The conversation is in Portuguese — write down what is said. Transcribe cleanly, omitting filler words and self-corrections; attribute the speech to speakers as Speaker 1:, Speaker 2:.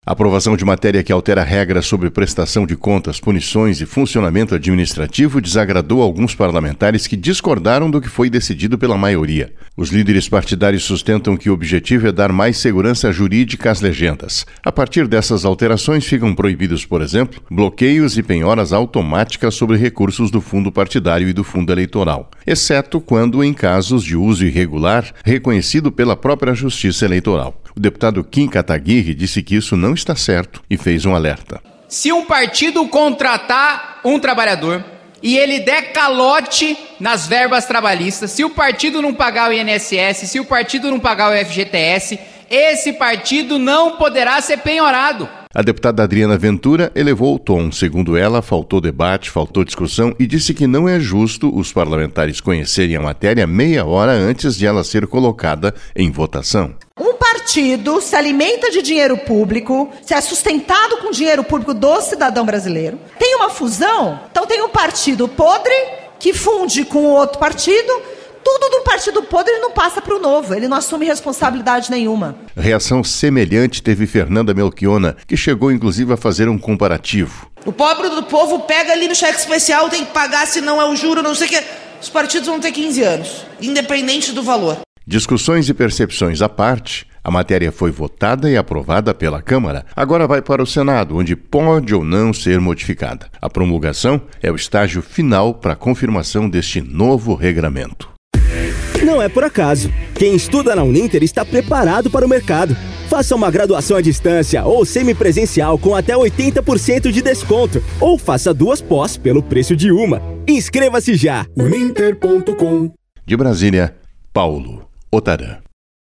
Speaker 1: A aprovação de matéria que altera regras sobre prestação de contas, punições e funcionamento administrativo desagradou alguns parlamentares que discordaram do que foi decidido pela maioria. Os líderes partidários sustentam que o objetivo é dar mais segurança jurídica às legendas. A partir dessas alterações, ficam proibidos, por exemplo, bloqueios e penhoras automáticas sobre recursos do fundo partidário e do fundo eleitoral, exceto quando em casos de uso irregular reconhecido pela própria Justiça Eleitoral. O deputado Kim Kataguiri disse que isso não está certo e fez um alerta.
Speaker 2: Se um partido contratar um trabalhador e ele der calote nas verbas trabalhistas, se o partido não pagar o INSS, se o partido não pagar o FGTS, esse partido não poderá ser penhorado.
Speaker 1: A deputada Adriana Ventura elevou o tom. Segundo ela, faltou debate, faltou discussão e disse que não é justo os parlamentares conhecerem a matéria meia hora antes de ela ser colocada em votação.
Speaker 3: Um partido se alimenta de dinheiro público, se é sustentado com dinheiro público do cidadão brasileiro. Tem uma fusão, então tem um partido podre que funde com outro partido. Tudo do partido podre não passa para o novo, ele não assume responsabilidade nenhuma.
Speaker 1: Reação semelhante teve Fernanda Melchiona, que chegou inclusive a fazer um comparativo.
Speaker 4: O pobre do povo pega ali no cheque especial, tem que pagar, se não é o juro, não sei o que. Os partidos vão ter 15 anos, independente do valor.
Speaker 1: Discussões e percepções à parte, a matéria foi votada e aprovada pela Câmara. Agora vai para o Senado, onde pode ou não ser modificada. A promulgação é o estágio final para a confirmação deste novo regramento.
Speaker 5: Não é por acaso. Quem estuda na Uninter está preparado para o mercado. Faça uma graduação à distância ou semipresencial com até 80% de desconto. Ou faça 2 pós pelo preço de uma. Inscreva-se já!
Speaker 6: Uninter.com.
Speaker 1: De Brasília, Paulo Otarã.